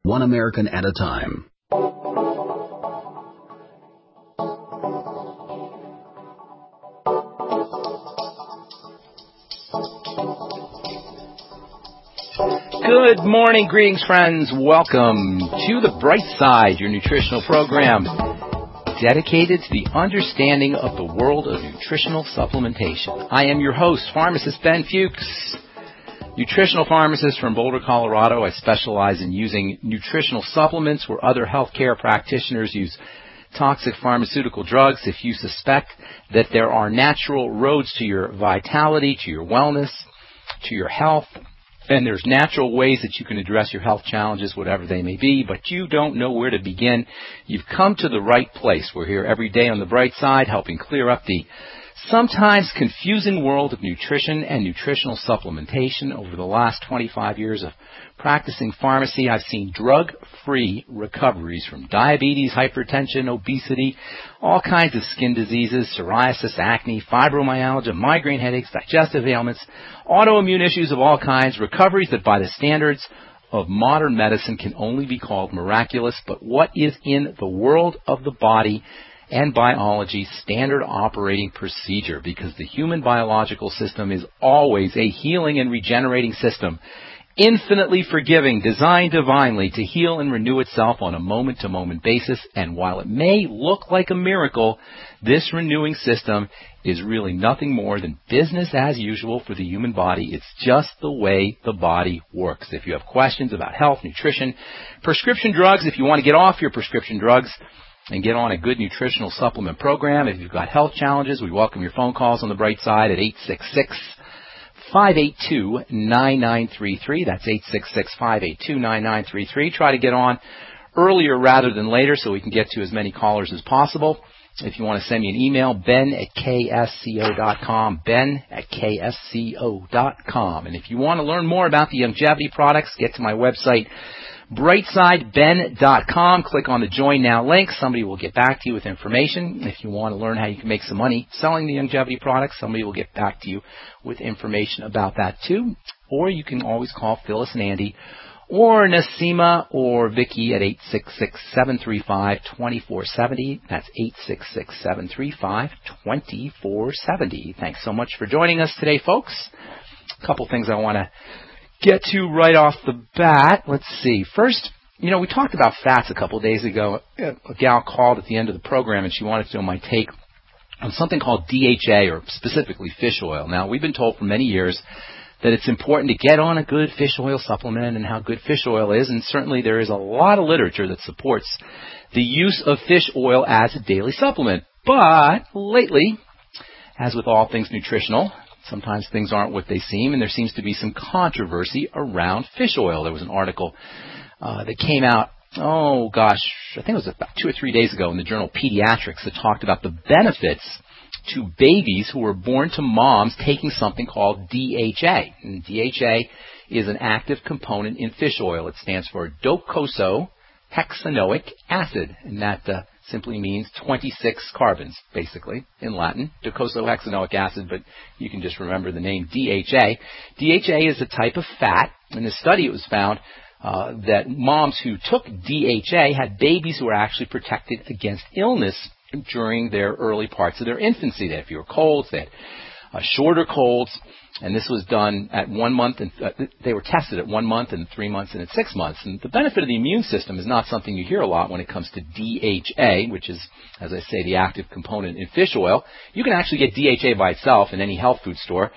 one American at a time. Good morning, greetings, friends. Welcome to The Bright Side, your nutritional program dedicated to the understanding of the world of nutritional supplementation. I am your host, pharmacist Ben Fuchs, nutritional pharmacist from Boulder, Colorado. I specialize in using nutritional supplements where other healthcare practitioners use toxic pharmaceutical drugs. If you suspect that there are natural roads to your vitality, to your wellness, to your health, and there's natural ways that you can address your health challenges, whatever they may be, but you don't know where to begin, you've come to the right place. We're here every day on The Bright Side, helping clear up the sometimes confusing world of nutrition and nutritional supplementation. Over the last 25 years of practicing pharmacy, I've seen drug-free recoveries from diabetes, hypertension, obesity, all kinds of skin diseases, psoriasis, acne, fibromyalgia, migraine headaches, digestive ailments, autoimmune issues of all kinds, recoveries that by the standards of modern medicine can only be called miraculous. But what is in the world of the body and biology standard operating procedure? Because the human biological system is always a healing and regenerating system, infinitely forgiving, designed divinely to heal and renew itself on a moment-to-moment basis. And while it may look like a miracle, this renewing system is really nothing more than business as usual for the human body. It's just the way the body works. If you have questions about health, nutrition, prescription drugs, if you want to get off your prescription drugs and get on a good nutritional supplement program, if you've got health challenges, we welcome your phone calls on The Bright Side at 866-582-9933. That's 866-582-9933. Try to get on earlier rather than later so we can get to as many callers as possible. If you want to send me an email, ben@ksco.com, ben@ksco.com. And if you want to learn more about the Youngevity products, get to my website, brightsideben.com. Click on the Join Now link. Somebody will get back to you with information. If you want to learn how you can make some money selling the Youngevity products, somebody will get back to you with information about that too. Or you can always call Phyllis and Andy or Nasima or Vicky at 866-735-2470. That's 866-735-2470. Thanks so much for joining us today, folks. A couple things I want to get to right off the bat. Let's see. First, we talked about fats a couple days ago. A gal called at the end of the program and she wanted to know my take on something called DHA, or specifically fish oil. Now, we've been told for many years that it's important to get on a good fish oil supplement and how good fish oil is, and certainly there is a lot of literature that supports the use of fish oil as a daily supplement. But lately, as with all things nutritional, sometimes things aren't what they seem, and there seems to be some controversy around fish oil. There was an article that came out, I think it was about 2 or 3 days ago in the journal Pediatrics that talked about the benefits to babies who were born to moms taking something called DHA. And DHA is an active component in fish oil. It stands for docosahexaenoic acid, and that simply means 26 carbons, basically, in Latin, docosahexaenoic acid, but you can just remember the name DHA. DHA is a type of fat. In the study, it was found that moms who took DHA had babies who were actually protected against illness during their early parts of their infancy. They had fewer colds, they had shorter colds, and this was done at 1 month, and they were tested at 1 month and 3 months and at 6 months. And the benefit of the immune system is not something you hear a lot when it comes to DHA, which is, as I say, the active component in fish oil. You can actually get DHA by itself in any health food store.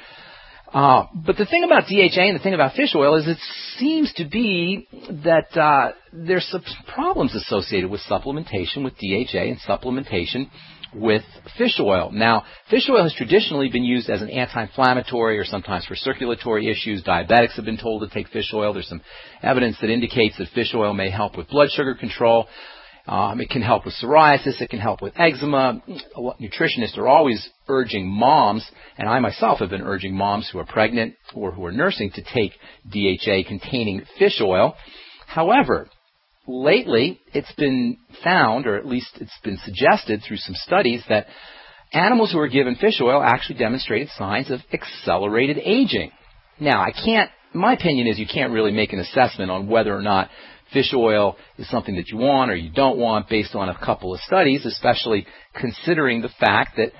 But the thing about DHA and the thing about fish oil is it seems to be that there's some problems associated with supplementation with DHA and supplementation with fish oil. Now, fish oil has traditionally been used as an anti-inflammatory or sometimes for circulatory issues. Diabetics have been told to take fish oil. There's some evidence that indicates that fish oil may help with blood sugar control. It can help with psoriasis. It can help with eczema. Nutritionists are always urging moms, and I myself have been urging moms who are pregnant or who are nursing to take DHA-containing fish oil. However, lately it's been found, or at least it's been suggested through some studies, that animals who are given fish oil actually demonstrated signs of accelerated aging. Now, my opinion is you can't really make an assessment on whether or not fish oil is something that you want or you don't want based on a couple of studies, especially considering the fact that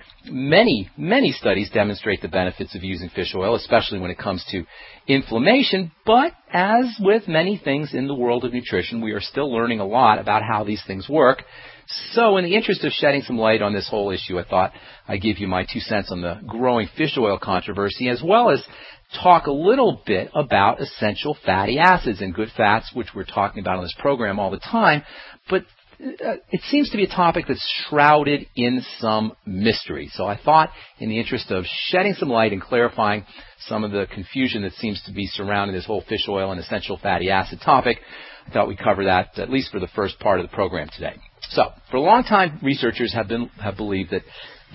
many studies demonstrate the benefits of using fish oil, especially when it comes to inflammation. But as with many things in the world of nutrition, we are still learning a lot about how these things work. So in the interest of shedding some light on this whole issue, I thought I'd give you my 2 cents on the growing fish oil controversy, as well as talk a little bit about essential fatty acids and good fats, which we're talking about on this program all the time. But it seems to be a topic that's shrouded in some mystery. So I thought, in the interest of shedding some light and clarifying some of the confusion that seems to be surrounding this whole fish oil and essential fatty acid topic, I thought we'd cover that at least for the first part of the program today. So, for a long time, researchers have believed that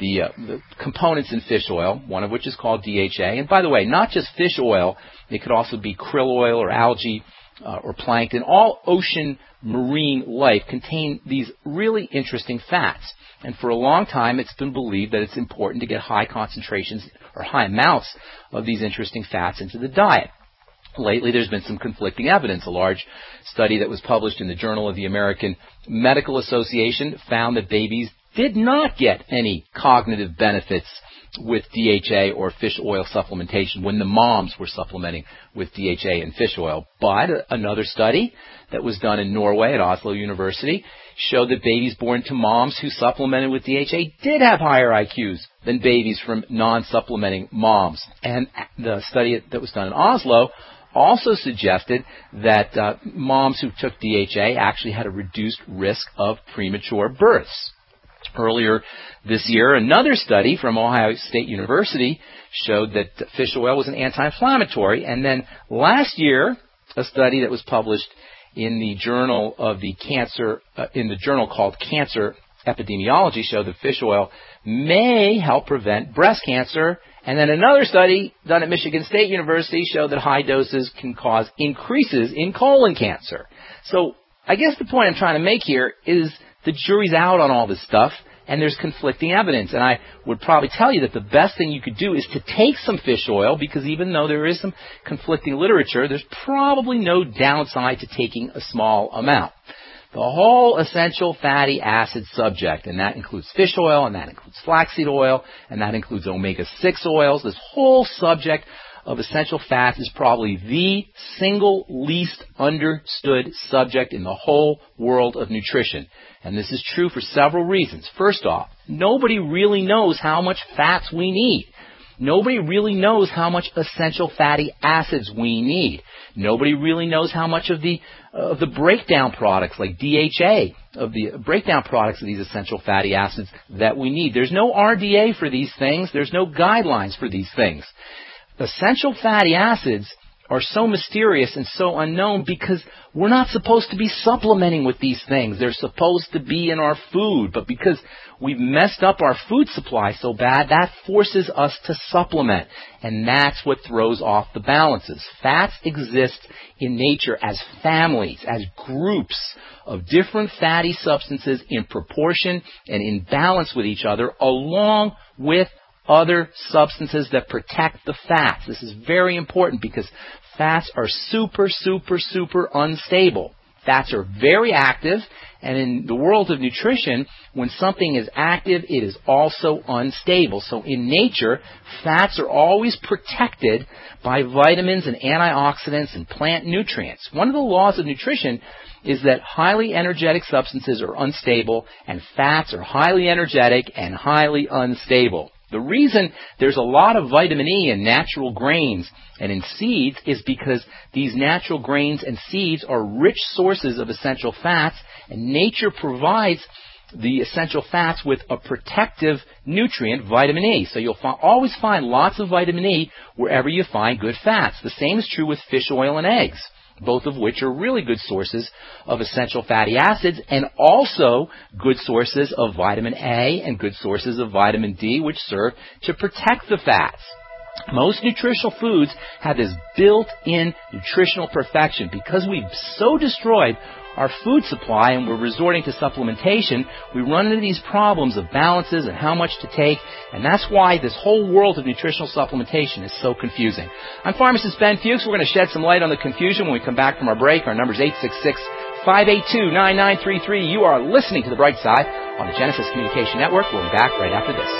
the components in fish oil, one of which is called DHA, and by the way, not just fish oil, it could also be krill oil or algae or plankton. All ocean marine life contain these really interesting fats. And for a long time, it's been believed that it's important to get high concentrations or high amounts of these interesting fats into the diet. Lately, there's been some conflicting evidence. A large study that was published in the Journal of the American Medical Association found that babies did not get any cognitive benefits with DHA or fish oil supplementation when the moms were supplementing with DHA and fish oil. But another study that was done in Norway at Oslo University showed that babies born to moms who supplemented with DHA did have higher IQs than babies from non-supplementing moms. And the study that was done in Oslo also suggested that moms who took DHA actually had a reduced risk of premature births. Earlier this year, another study from Ohio State University showed that fish oil was an anti-inflammatory. And then last year, a study that was published in the journal of the cancer, in the journal called Cancer Epidemiology, showed that fish oil may help prevent breast cancer. And then another study done at Michigan State University showed that high doses can cause increases in colon cancer. So I guess the point I'm trying to make here is the jury's out on all this stuff, and there's conflicting evidence. And I would probably tell you that the best thing you could do is to take some fish oil, because even though there is some conflicting literature, there's probably no downside to taking a small amount. The whole essential fatty acid subject, and that includes fish oil, and that includes flaxseed oil, and that includes omega-6 oils, this whole subject of essential fats is probably the single least understood subject in the whole world of nutrition. And this is true for several reasons. First off, nobody really knows how much fats we need. Nobody really knows how much essential fatty acids we need. Nobody really knows how much of the breakdown products like DHA, of the breakdown products of these essential fatty acids that we need. There's no RDA for these things. There's no guidelines for these things. Essential fatty acids are so mysterious and so unknown because we're not supposed to be supplementing with these things. They're supposed to be in our food, but because we've messed up our food supply so bad, that forces us to supplement, and that's what throws off the balances. Fats exist in nature as families, as groups of different fatty substances in proportion and in balance with each other, along with other substances that protect the fats. This is very important because fats are super unstable. Fats are very active, and in the world of nutrition, when something is active, it is also unstable. So in nature, fats are always protected by vitamins and antioxidants and plant nutrients. One of the laws of nutrition is that highly energetic substances are unstable, and fats are highly energetic and highly unstable. The reason there's a lot of vitamin E in natural grains and in seeds is because these natural grains and seeds are rich sources of essential fats, and nature provides the essential fats with a protective nutrient, vitamin E. So you'll always find lots of vitamin E wherever you find good fats. The same is true with fish oil and eggs, both of which are really good sources of essential fatty acids and also good sources of vitamin A and good sources of vitamin D, which serve to protect the fats. Most nutritional foods have this built-in nutritional perfection. Because we've so destroyed our food supply and we're resorting to supplementation, we run into these problems of balances and how much to take, and that's why this whole world of nutritional supplementation is so confusing. I'm pharmacist Ben Fuchs. We're going to shed some light on the confusion when we come back from our break. Our number is 582-9933. You are listening to The Bright Side on the Genesis Communication Network. We'll be back right after this.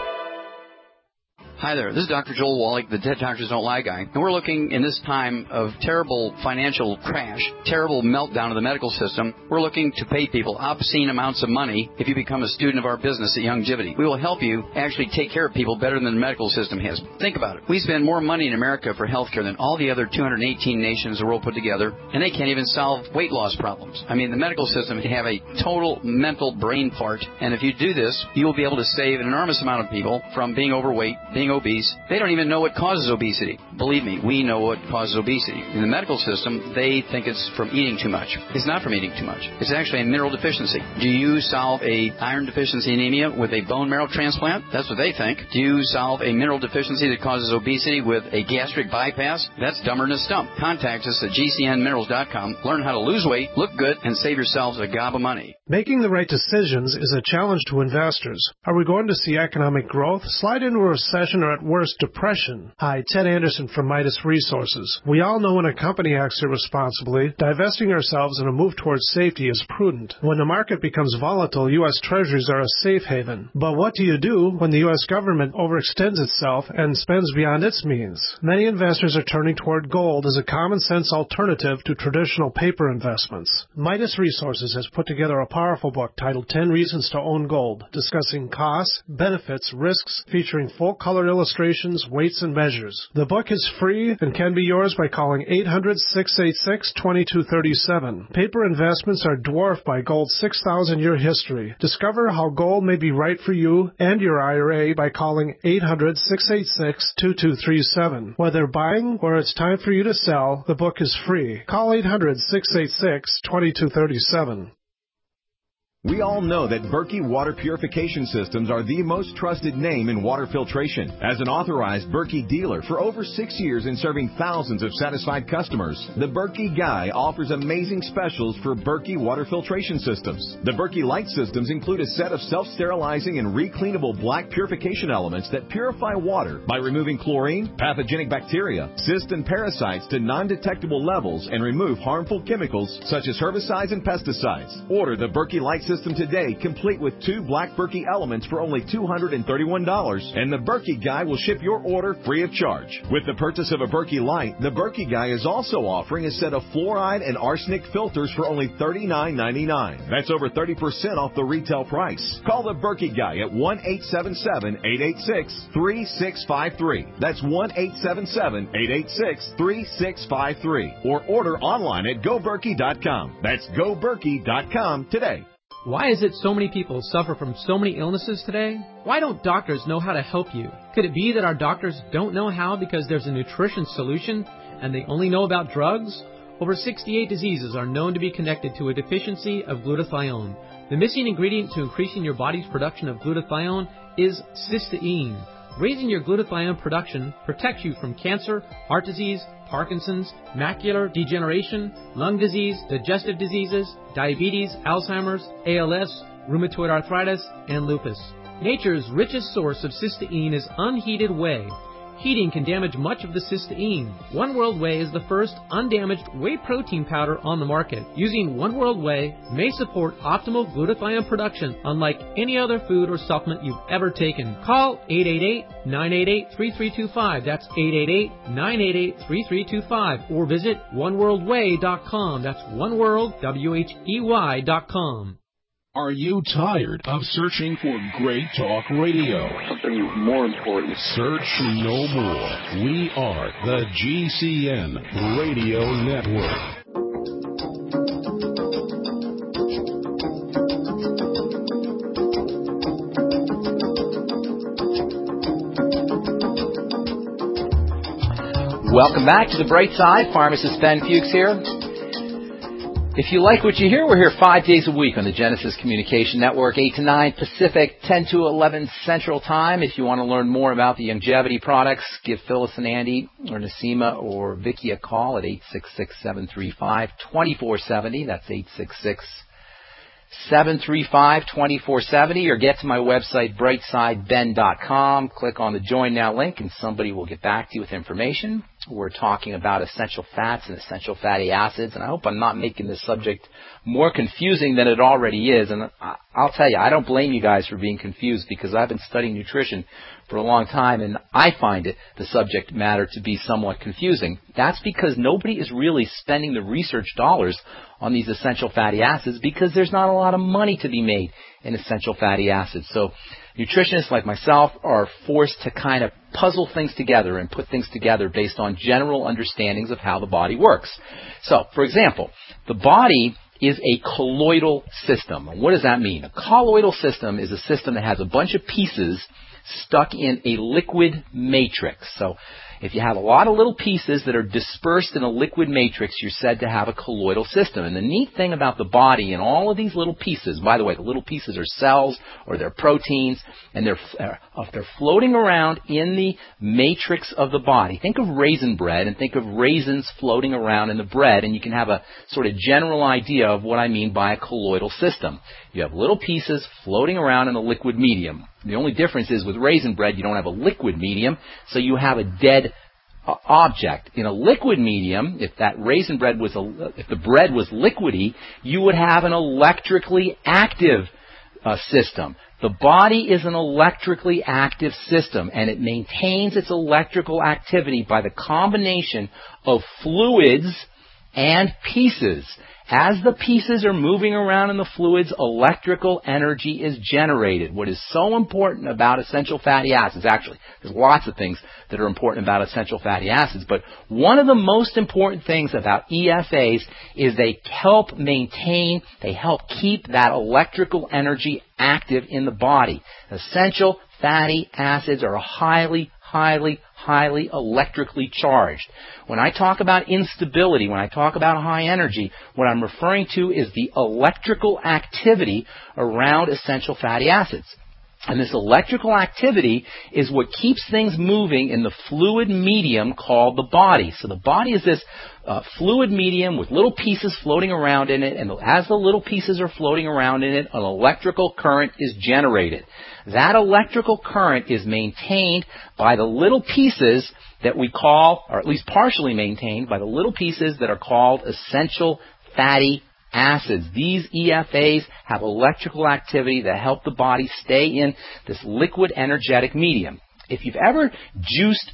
Hi there, this is Dr. Joel Wallach, the Dead Doctors Don't Lie guy, and we're looking in this time of terrible financial crash, terrible meltdown of the medical system. We're looking to pay people obscene amounts of money if you become a student of our business at Youngevity. We will help you actually take care of people better than the medical system has. Think about it. We spend more money in America for health care than all the other 218 nations of the world put together, and they can't even solve weight loss problems. I mean, the medical system can have a total mental brain fart, and if you do this, you will be able to save an enormous amount of people from being overweight, being obese. They don't even know what causes obesity. Believe me, we know what causes obesity. In the medical system, they think it's from eating too much. It's not from eating too much. It's actually a mineral deficiency. Do you solve a iron deficiency anemia with a bone marrow transplant? That's what they think. Do you solve a mineral deficiency that causes obesity with a gastric bypass? That's dumber than a stump. Contact us at gcnminerals.com. Learn how to lose weight, look good, and save yourselves a gob of money. Making the right decisions is a challenge to investors. Are we going to see economic growth, slide into a recession, or at worst, depression? Hi, Ted Anderson from Midas Resources. We all know when a company acts irresponsibly, divesting ourselves in a move towards safety is prudent. When the market becomes volatile, U.S. Treasuries are a safe haven. But what do you do when the U.S. government overextends itself and spends beyond its means? Many investors are turning toward gold as a common-sense alternative to traditional paper investments. Midas Resources has put together a powerful book titled 10 Reasons to Own Gold, discussing costs, benefits, risks, featuring full-color illustrations, weights, and measures. The book is free and can be yours by calling 800-686-2237. Paper investments are dwarfed by gold's 6,000-year history. Discover how gold may be right for you and your IRA by calling 800-686-2237. Whether buying or it's time for you to sell, the book is free. Call 800-686-2237. We all know that Berkey Water Purification Systems are the most trusted name in water filtration. As an authorized Berkey dealer for over 6 years and serving thousands of satisfied customers, the Berkey Guy offers amazing specials for Berkey Water Filtration Systems. The Berkey Light Systems include a set of self-sterilizing and recleanable black purification elements that purify water by removing chlorine, pathogenic bacteria, cysts, and parasites to non-detectable levels and remove harmful chemicals such as herbicides and pesticides. Order the Berkey Light System today, complete with 2 black Berkey elements for only $231, and the Berkey Guy will ship your order free of charge. With the purchase of a Berkey Light, the Berkey Guy is also offering a set of fluoride and arsenic filters for only $39.99. That's over 30% off the retail price. Call the Berkey Guy at 1-877-886-3653. That's 1-877-886-3653. Or order online at GoBerkey.com. That's GoBerkey.com today. Why is it so many people suffer from so many illnesses today? Why don't doctors know how to help you? Could it be that our doctors don't know how because there's a nutrition solution and they only know about drugs? Over 68 diseases are known to be connected to a deficiency of glutathione. The missing ingredient to increasing your body's production of glutathione is cysteine. Raising your glutathione production protects you from cancer, heart disease, Parkinson's, macular degeneration, lung disease, digestive diseases, diabetes, Alzheimer's, ALS, rheumatoid arthritis, and lupus. Nature's richest source of cysteine is unheated whey. Heating can damage much of the cysteine. One World Whey is the first undamaged whey protein powder on the market. Using One World Whey may support optimal glutathione production unlike any other food or supplement you've ever taken. Call 888-988-3325. That's 888-988-3325. Or visit oneworldwhey.com. That's oneworld.com. Are you tired of searching for great talk radio? Something more important. Search no more. We are the GCN Radio Network. Welcome back to The Bright Side. Pharmacist Ben Fuchs here. If you like what you hear, we're here 5 days a week on the Genesis Communication Network, 8 to 9 Pacific, 10 to 11 Central Time. If you want to learn more about the Youngevity products, give Phyllis and Andy or Nasima or Vicky a call at 866-735-2470. That's 866-735-2470. Or get to my website, brightsideben.com. Click on the Join Now link, and somebody will get back to you with information. we're talking about essential fats and essential fatty acids, and I hope I'm not making this subject more confusing than it already is. And I'll tell you, I don't blame you guys for being confused, because I've been studying nutrition for a long time, and I find the subject matter to be somewhat confusing. That's because nobody is really spending the research dollars on these essential fatty acids, because there's not a lot of money to be made in essential fatty acids. So nutritionists like myself are forced to kind of puzzle things together and put things together based on general understandings of how the body works. So, for example, the body is a colloidal system. What does that mean? A colloidal system is a system that has a bunch of pieces stuck in a liquid matrix. So if you have a lot of little pieces that are dispersed in a liquid matrix, you're said to have a colloidal system. And the neat thing about the body and all of these little pieces, by the way, the little pieces are cells or they're proteins, and they're floating around in the matrix of the body. Think of raisin bread and think of raisins floating around in the bread, and you can have a sort of general idea of what I mean by a colloidal system. You have little pieces floating around in a liquid medium. The only difference is with raisin bread, you don't have a liquid medium, so you have a dead object. In a liquid medium, if that raisin bread was if the bread was liquidy, you would have an electrically active system. The body is an electrically active system, and it maintains its electrical activity by the combination of fluids and pieces. As the pieces are moving around in the fluids, electrical energy is generated. What is so important about essential fatty acids, actually, there's lots of things that are important about essential fatty acids, but one of the most important things about EFAs is they help keep that electrical energy active in the body. Essential fatty acids are highly electrically charged. When I talk about instability, when I talk about high energy, what I'm referring to is the electrical activity around essential fatty acids. And this electrical activity is what keeps things moving in the fluid medium called the body. So the body is this fluid medium with little pieces floating around in it, and as the little pieces are floating around in it, an electrical current is generated. That electrical current is maintained by the little pieces that we call, or at least partially maintained by the little pieces that are called essential fatty acids. These EFAs have electrical activity that help the body stay in this liquid energetic medium. If you've ever juiced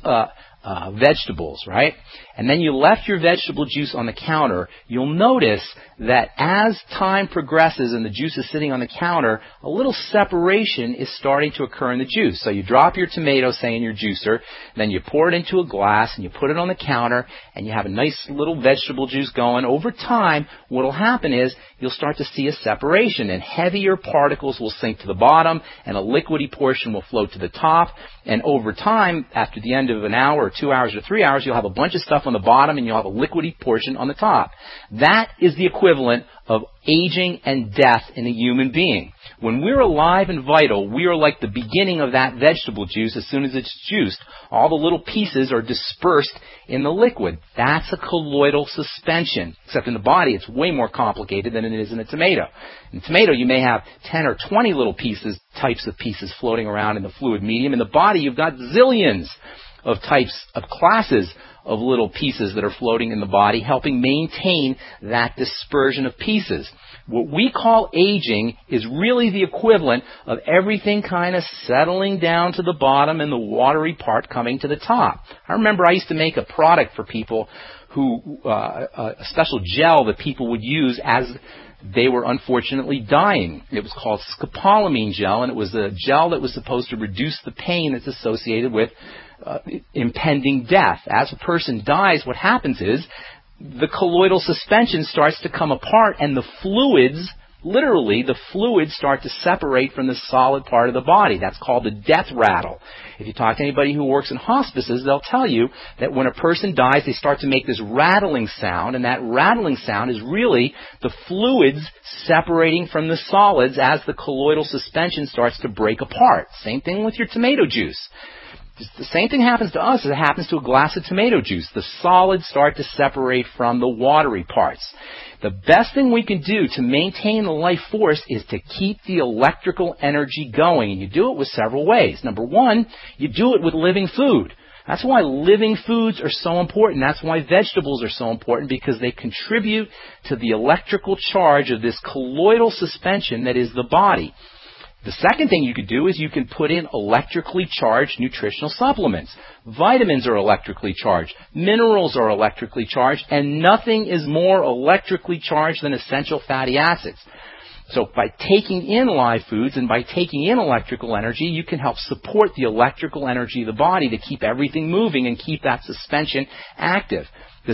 vegetables, right, and then you left your vegetable juice on the counter, you'll notice that as time progresses and the juice is sitting on the counter, a little separation is starting to occur in the juice. So you drop your tomato, say, in your juicer, then you pour it into a glass and you put it on the counter, and you have a nice little vegetable juice going. Over time, what will happen is you'll start to see a separation, and heavier particles will sink to the bottom, and a liquidy portion will float to the top. And over time, after the end of an hour or 2 hours or 3 hours, you'll have a bunch of stuff on the bottom and you'll have a liquidy portion on the top. That is the equivalent of aging and death in a human being. When we're alive and vital, we are like the beginning of that vegetable juice. As soon as it's juiced, all the little pieces are dispersed in the liquid. That's a colloidal suspension. Except in the body, it's way more complicated than it is in a tomato. In a tomato, you may have 10 or 20 little types of pieces floating around in the fluid medium. In the body, you've got zillions of classes of little pieces that are floating in the body, helping maintain that dispersion of pieces. What we call aging is really the equivalent of everything kind of settling down to the bottom and the watery part coming to the top. I remember I used to make a product for people who, a special gel that people would use as they were unfortunately dying. It was called scopolamine gel, and it was a gel that was supposed to reduce the pain that's associated with impending death. As a person dies, what happens is the colloidal suspension starts to come apart, and the fluids, literally, the fluids start to separate from the solid part of the body. That's called the death rattle. If you talk to anybody who works in hospices, they'll tell you that when a person dies, they start to make this rattling sound, and that rattling sound is really the fluids separating from the solids as the colloidal suspension starts to break apart. Same thing with your tomato juice. The same thing happens to us as it happens to a glass of tomato juice. The solids start to separate from the watery parts. The best thing we can do to maintain the life force is to keep the electrical energy going. And you do it with several ways. Number one, you do it with living food. That's why living foods are so important. That's why vegetables are so important, because they contribute to the electrical charge of this colloidal suspension that is the body. The second thing you could do is you can put in electrically charged nutritional supplements. Vitamins are electrically charged. Minerals are electrically charged. And nothing is more electrically charged than essential fatty acids. So by taking in live foods and by taking in electrical energy, you can help support the electrical energy of the body to keep everything moving and keep that suspension active. The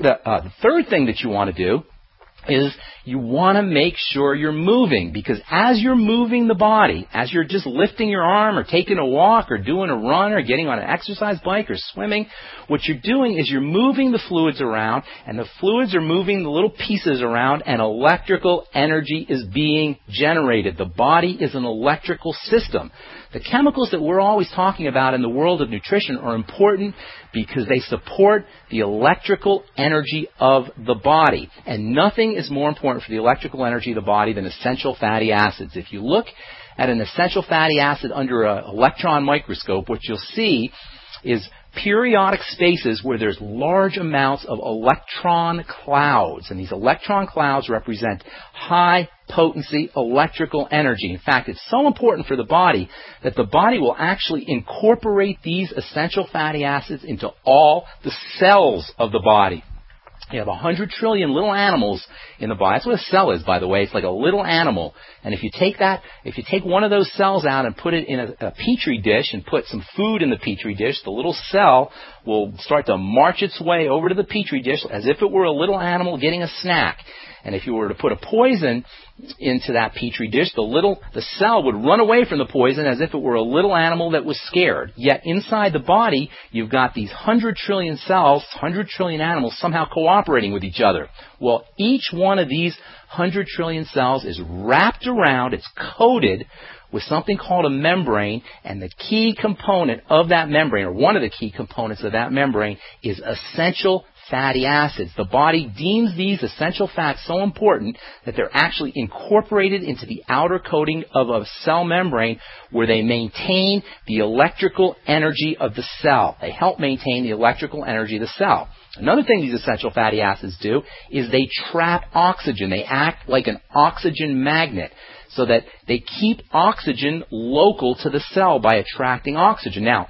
third thing that you want to do is you want to make sure you're moving, because as you're moving the body, as you're just lifting your arm or taking a walk or doing a run or getting on an exercise bike or swimming, what you're doing is you're moving the fluids around, and the fluids are moving the little pieces around, and electrical energy is being generated. The body is an electrical system. The chemicals that we're always talking about in the world of nutrition are important because they support the electrical energy of the body. And nothing is more important for the electrical energy of the body than essential fatty acids. If you look at an essential fatty acid under an electron microscope, what you'll see is periodic spaces where there's large amounts of electron clouds. And these electron clouds represent high potency electrical energy. In fact, it's so important for the body that the body will actually incorporate these essential fatty acids into all the cells of the body. You have 100 trillion little animals in the body. That's what a cell is, by the way. It's like a little animal. And if you take one of those cells out and put it in a petri dish and put some food in the petri dish, the little cell will start to march its way over to the petri dish as if it were a little animal getting a snack. And if you were to put a poison into that petri dish, the cell would run away from the poison as if it were a little animal that was scared. Yet inside the body, you've got these 100 trillion cells, 100 trillion animals somehow cooperating with each other. Well, each one of these 100 trillion cells is wrapped around, it's coated with something called a membrane, and the key component of that membrane, or one of the key components of that membrane, is essential fatty acids. The body deems these essential fats so important that they're actually incorporated into the outer coating of a cell membrane where they maintain the electrical energy of the cell. They help maintain the electrical energy of the cell. Another thing these essential fatty acids do is they trap oxygen. They act like an oxygen magnet so that they keep oxygen local to the cell by attracting oxygen. Now,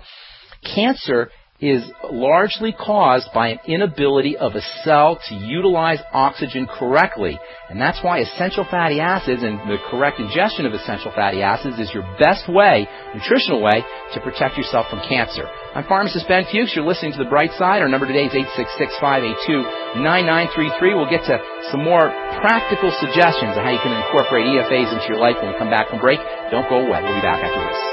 cancer is largely caused by an inability of a cell to utilize oxygen correctly. And that's why essential fatty acids and the correct ingestion of essential fatty acids is your best way, nutritional way, to protect yourself from cancer. I'm pharmacist Ben Fuchs. You're listening to The Bright Side. Our number today is 866-582-9933. We'll get to some more practical suggestions on how you can incorporate EFAs into your life when we come back from break. Don't go away. We'll be back after this.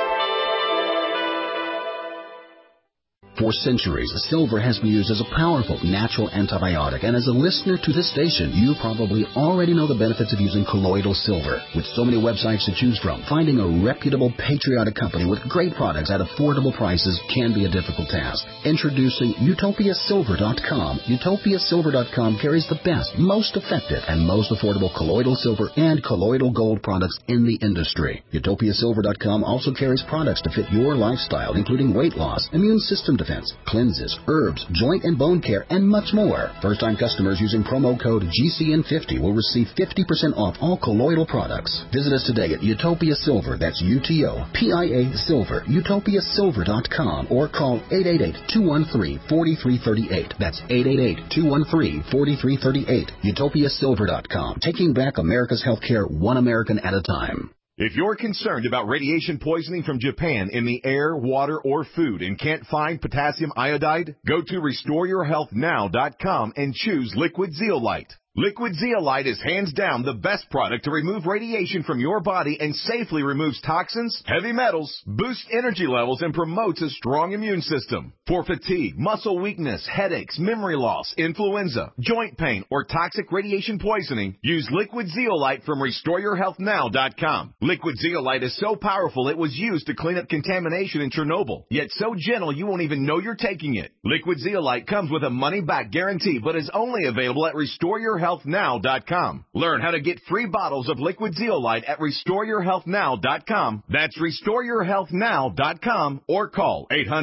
For centuries, silver has been used as a powerful natural antibiotic, and as a listener to this station, you probably already know the benefits of using colloidal silver. With so many websites to choose from, finding a reputable, patriotic company with great products at affordable prices can be a difficult task. Introducing UtopiaSilver.com. UtopiaSilver.com carries the best, most effective, and most affordable colloidal silver and colloidal gold products in the industry. UtopiaSilver.com also carries products to fit your lifestyle, including weight loss, immune system defense, cleanses, herbs, joint and bone care, and much more. First-time customers using promo code GCN50 will receive 50% off all colloidal products. Visit us today at Utopia Silver. That's UTOPIA Silver. UtopiaSilver.com or call 888-213-4338. That's 888-213-4338. UtopiaSilver.com. Taking back America's healthcare one American at a time. If you're concerned about radiation poisoning from Japan in the air, water, or food and can't find potassium iodide, go to RestoreYourHealthNow.com and choose Liquid Zeolite. Liquid Zeolite is hands down the best product to remove radiation from your body and safely removes toxins, heavy metals, boosts energy levels, and promotes a strong immune system. For fatigue, muscle weakness, headaches, memory loss, influenza, joint pain, or toxic radiation poisoning, use Liquid Zeolite from RestoreYourHealthNow.com. Liquid Zeolite is so powerful it was used to clean up contamination in Chernobyl, yet so gentle you won't even know you're taking it. Liquid Zeolite comes with a money-back guarantee but is only available at RestoreYourHealthNow.com RestoreYourHealthNow.com. Learn how to get free bottles of Liquid Zeolite at RestoreYourHealthNow.com. That's RestoreYourHealthNow.com or call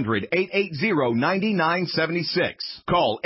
800-880-9976. Call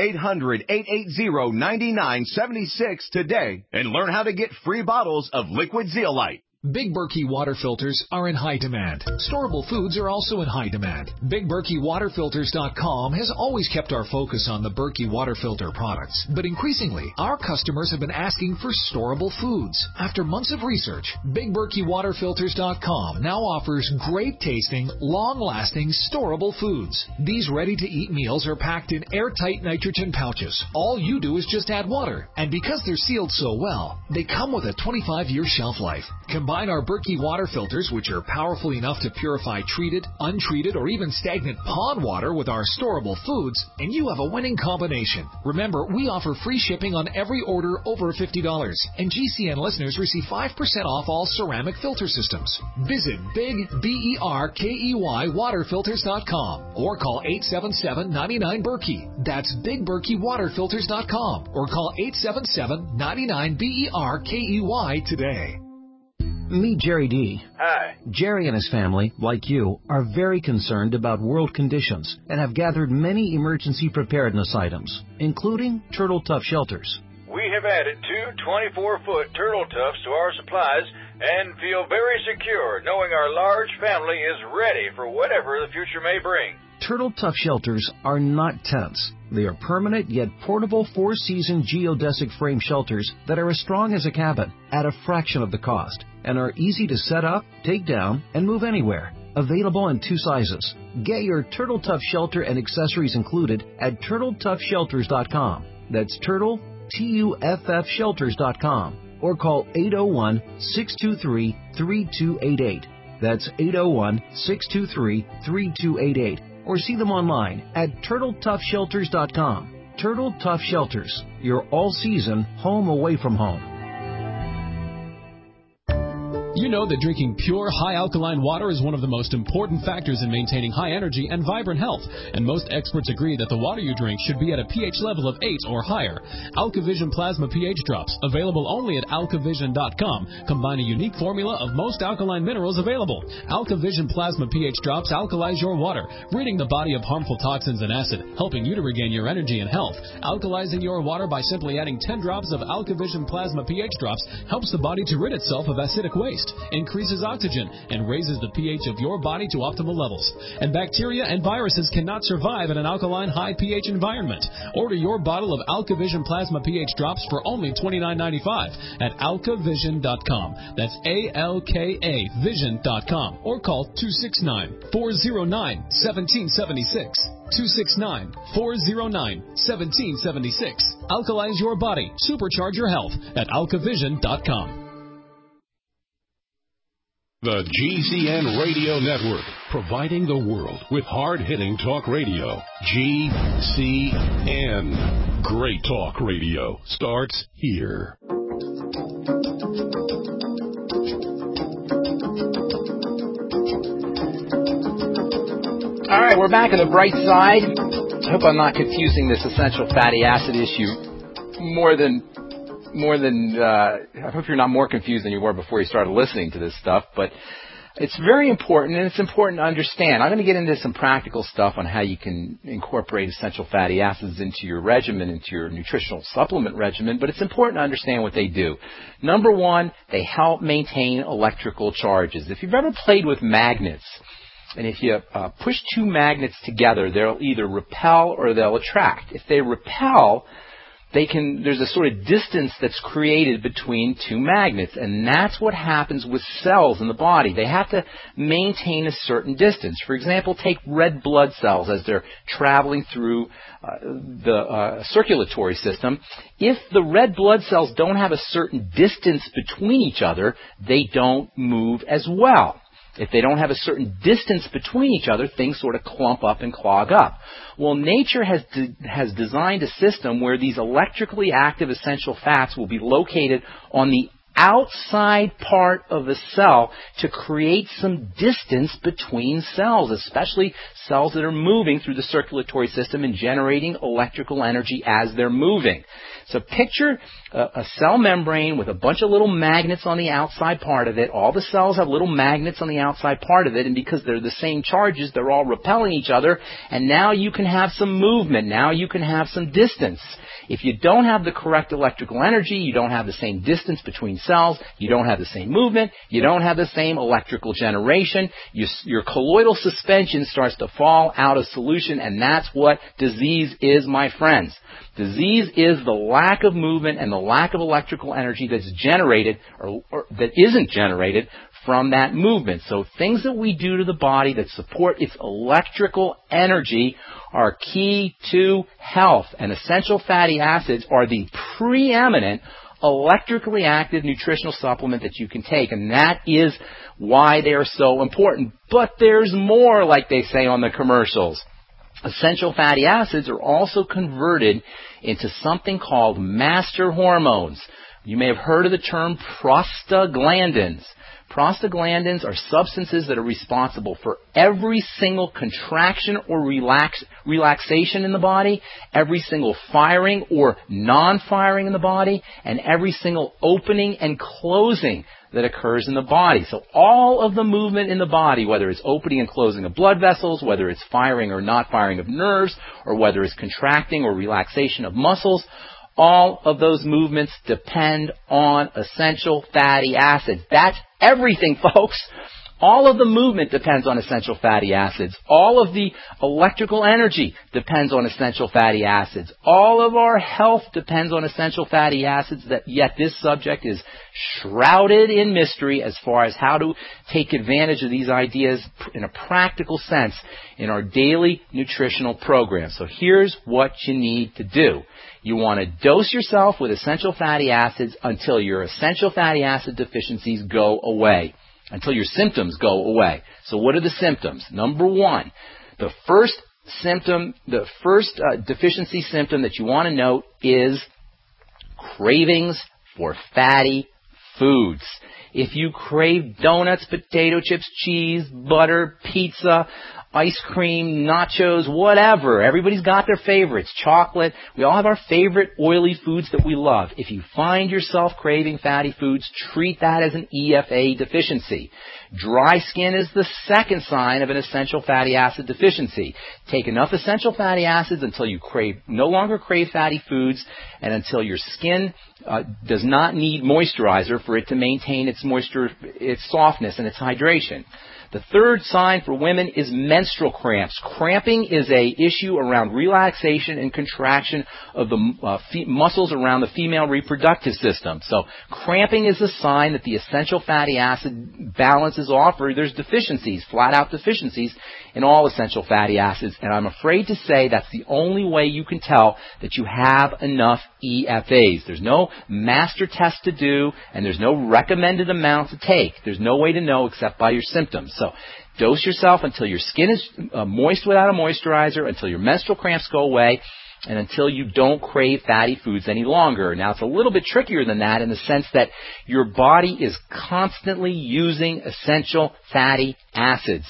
800-880-9976 today and learn how to get free bottles of Liquid Zeolite. Big Berkey water filters are in high demand. Storable foods are also in high demand. BigBerkeyWaterFilters.com has always kept our focus on the Berkey water filter products, but increasingly, our customers have been asking for storable foods. After months of research, BigBerkeyWaterFilters.com now offers great-tasting, long-lasting, storable foods. These ready-to-eat meals are packed in airtight nitrogen pouches. All you do is just add water, and because they're sealed so well, they come with a 25-year shelf life. Combine our Berkey water filters, which are powerful enough to purify treated, untreated, or even stagnant pond water with our storable foods, and you have a winning combination. Remember, we offer free shipping on every order over $50, and GCN listeners receive 5% off all ceramic filter systems. Visit BigBerkeyWaterFilters.com or call 877-99-BERKEY. That's BigBerkeyWaterFilters.com or call 877-99-BERKEY today. Meet Jerry D. Hi. Jerry and his family, like you, are very concerned about world conditions and have gathered many emergency preparedness items, including Turtle Tough shelters. We have added 2 24-foot Turtle Toughs to our supplies and feel very secure knowing our large family is ready for whatever the future may bring. Turtle Tough shelters are not tents. They are permanent yet portable 4-season geodesic frame shelters that are as strong as a cabin at a fraction of the cost and are easy to set up, take down, and move anywhere. Available in 2 sizes. Get your Turtle Tough shelter and accessories included at TurtleToughShelters.com. That's Turtle, TUFF Shelters.com. Or call 801-623-3288. That's 801-623-3288. Or see them online at TurtleToughShelters.com. Turtle Tough Shelters, your all-season home away from home. You know that drinking pure, high-alkaline water is one of the most important factors in maintaining high energy and vibrant health, and most experts agree that the water you drink should be at a pH level of 8 or higher. AlkaVision Plasma pH Drops, available only at AlkaVision.com, combine a unique formula of most alkaline minerals available. AlkaVision Plasma pH Drops alkalize your water, ridding the body of harmful toxins and acid, helping you to regain your energy and health. Alkalizing your water by simply adding 10 drops of AlkaVision Plasma pH Drops helps the body to rid itself of acidic waste, increases oxygen, and raises the pH of your body to optimal levels. And bacteria and viruses cannot survive in an alkaline high pH environment. Order your bottle of AlkaVision Plasma pH Drops for only $29.95 at AlkaVision.com. That's ALKA Vision.com or call 269-409-1776. 269-409-1776. Alkalize your body. Supercharge your health at AlkaVision.com. The GCN Radio Network, providing the world with hard-hitting talk radio. GCN. Great talk radio starts here. All right, we're back on the bright side. I hope I'm not confusing this essential fatty acid issue more than I hope you're not more confused than you were before you started listening to this stuff, but it's very important, and it's important to understand. I'm going to get into some practical stuff on how you can incorporate essential fatty acids into your regimen, into your nutritional supplement regimen, but it's important to understand what they do. Number one, they help maintain electrical charges. If you've ever played with magnets, and if you push 2 magnets together, they'll either repel or they'll attract. If they repel, there's a sort of distance that's created between 2 magnets, and that's what happens with cells in the body. They have to maintain a certain distance. For example, take red blood cells as they're traveling through the circulatory system. If the red blood cells don't have a certain distance between each other, they don't move as well. If they don't have a certain distance between each other, things sort of clump up and clog up. Well, nature has designed a system where these electrically active essential fats will be located on the outside part of the cell to create some distance between cells, especially cells that are moving through the circulatory system and generating electrical energy as they're moving. So picture a cell membrane with a bunch of little magnets on the outside part of it. All the cells have little magnets on the outside part of it, and because they're the same charges, they're all repelling each other, and now you can have some movement. Now you can have some distance. If you don't have the correct electrical energy, you don't have the same distance between cells, you don't have the same movement, you don't have the same electrical generation, your colloidal suspension starts to fall out of solution, and that's what disease is, my friends. Disease is the lack of movement and the lack of electrical energy that's generated or that isn't generated from that movement. So things that we do to the body that support its electrical energy are key to health. And essential fatty acids are the preeminent electrically active nutritional supplement that you can take. And that is why they are so important. But there's more, like they say on the commercials. Essential fatty acids are also converted into something called master hormones. You may have heard of the term prostaglandins. Prostaglandins are substances that are responsible for every single contraction or relaxation in the body, every single firing or non-firing in the body, and every single opening and closing that occurs in the body. So all of the movement in the body, whether it's opening and closing of blood vessels, whether it's firing or not firing of nerves, or whether it's contracting or relaxation of muscles, all of those movements depend on essential fatty acids. That's everything, folks. All of the movement depends on essential fatty acids. All of the electrical energy depends on essential fatty acids. All of our health depends on essential fatty acids, yet this subject is shrouded in mystery as far as how to take advantage of these ideas in a practical sense in our daily nutritional program. So here's what you need to do. You want to dose yourself with essential fatty acids until your essential fatty acid deficiencies go away. Until your symptoms go away. So what are the symptoms? Number one, the first deficiency symptom that you want to note is cravings for fatty foods. If you crave donuts, potato chips, cheese, butter, pizza, ice cream, nachos, whatever. Everybody's got their favorites. Chocolate. We all have our favorite oily foods that we love. If you find yourself craving fatty foods, treat that as an EFA deficiency. Dry skin is the second sign of an essential fatty acid deficiency. Take enough essential fatty acids until you no longer crave fatty foods, and until your skin does not need moisturizer for it to maintain its moisture, its softness, and its hydration. The third sign for women is menstrual cramps. Cramping is an issue around relaxation and contraction of the muscles around the female reproductive system. So cramping is a sign that the essential fatty acid balance is off, or there's deficiencies, flat-out deficiencies in all essential fatty acids. And I'm afraid to say that's the only way you can tell that you have enough EFAs. There's no master test to do, and there's no recommended amount to take. There's no way to know except by your symptoms. So dose yourself until your skin is moist without a moisturizer, until your menstrual cramps go away, and until you don't crave fatty foods any longer. Now, it's a little bit trickier than that in the sense that your body is constantly using essential fatty acids.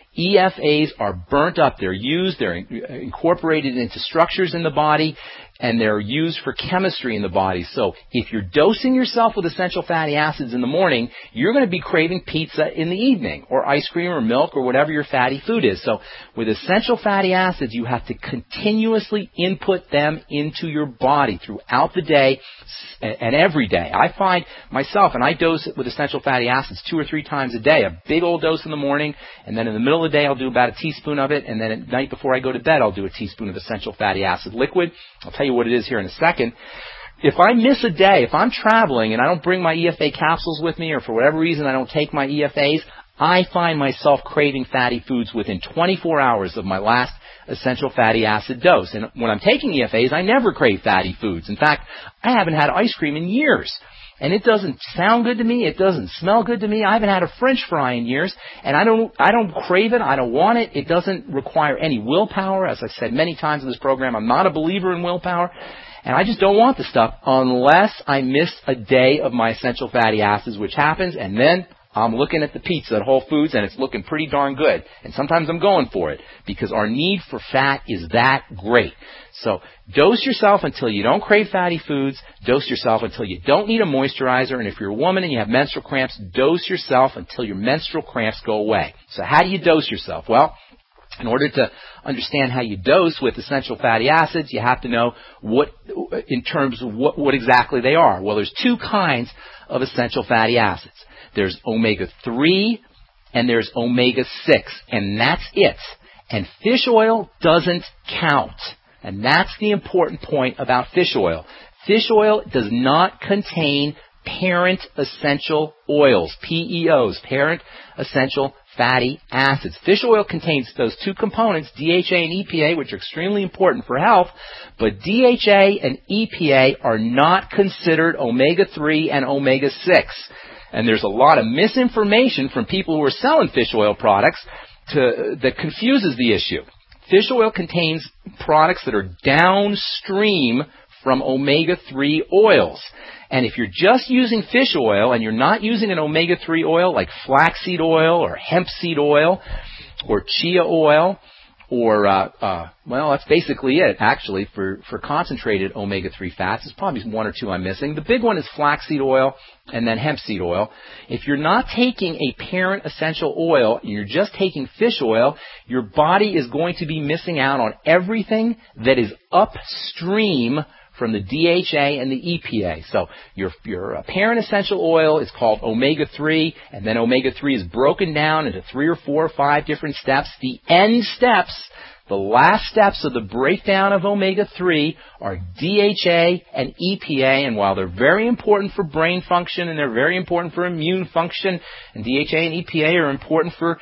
EFAs are burnt up. They're used, they're incorporated into structures in the body, and they're used for chemistry in the body. So if you're dosing yourself with essential fatty acids in the morning, you're going to be craving pizza in the evening, or ice cream or milk or whatever your fatty food is. So with essential fatty acids, you have to continuously input them into your body throughout the day and every day. I find myself, and I dose it with essential fatty acids 2 or 3 times a day, a big old dose in the morning, and then in the middle of the day I'll do about a teaspoon of it, and then at night before I go to bed I'll do a teaspoon of essential fatty acid liquid. I'll tell you what it is here in a second. If I miss a day, if I'm traveling and I don't bring my EFA capsules with me, or for whatever reason I don't take my EFAs, I find myself craving fatty foods within 24 hours of my last essential fatty acid dose. And when I'm taking EFAs, I never crave fatty foods. In fact, I haven't had ice cream in years. And it doesn't sound good to me. It doesn't smell good to me. I haven't had a French fry in years, and I don't crave it. I don't want it. It doesn't require any willpower. As I've said many times in this program, I'm not a believer in willpower, and I just don't want the stuff unless I miss a day of my essential fatty acids, which happens, and then I'm looking at the pizza at Whole Foods and it's looking pretty darn good. And sometimes I'm going for it because our need for fat is that great. So dose yourself until you don't crave fatty foods. Dose yourself until you don't need a moisturizer. And if you're a woman and you have menstrual cramps, dose yourself until your menstrual cramps go away. So how do you dose yourself? Well, in order to understand how you dose with essential fatty acids, you have to know what exactly they are. Well, there's two kinds of essential fatty acids. There's omega-3 and there's omega-6, and that's it. And fish oil doesn't count. And that's the important point about fish oil. Fish oil does not contain parent essential oils, PEOs, parent essential fatty acids. Fish oil contains those two components, DHA and EPA, which are extremely important for health, but DHA and EPA are not considered omega-3 and omega-6. And there's a lot of misinformation from people who are selling fish oil products that confuses the issue. Fish oil contains products that are downstream from omega-3 oils. And if you're just using fish oil and you're not using an omega-3 oil like flaxseed oil or hemp seed oil or chia oil or, well, that's basically it, actually, for concentrated omega-3 fats. There's probably one or two I'm missing. The big one is flaxseed oil and then hemp seed oil. If you're not taking a parent essential oil, and you're just taking fish oil, your body is going to be missing out on everything that is upstream from the DHA and the EPA. So your parent essential oil is called omega-3, and then omega-3 is broken down into 3 or 4 or 5 different steps. The end steps, the last steps of the breakdown of omega-3 are DHA and EPA, and while they're very important for brain function and they're very important for immune function, and DHA and EPA are important for